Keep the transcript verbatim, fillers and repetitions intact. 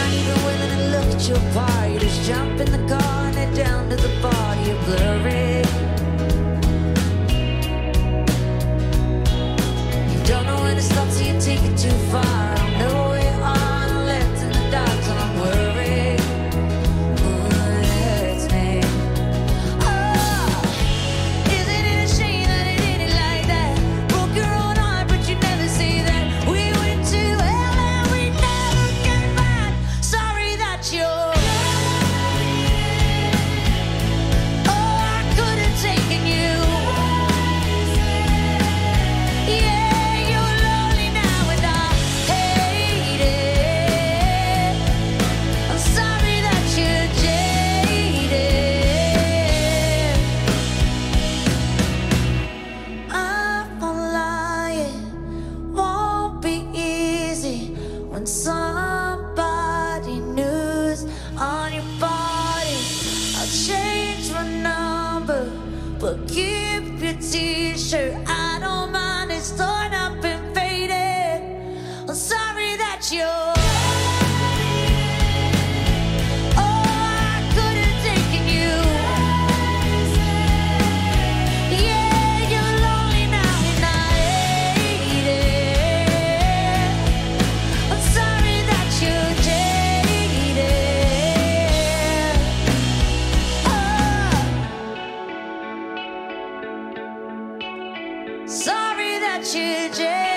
not even willing to look at your part. You just jump in the car and head down to the bar. You're blurry. You don't know when to stop till you take it too far. I don't know where you are, I'm left in the dark till I'm worried. Ooh, it hurts me. Oh, isn't it a shame that it ended like that? Broke your own heart, but you never see that. We went to hell and we never came back. Sorry that you're. Oh, I could have taken you. Yeah, you're lonely now and I hate it. I'm sorry that you're jaded. I won't lie, it won't be easy when somebody new's on your body. I'll change my number, but keep your t-shirt. I don't mind, it's torn up and faded. I'm sorry that you're. Oh, I could have taken you. Yeah, you're lonely now and I hate it. I'm sorry that you're jaded. Oh, sorry that you're jaded.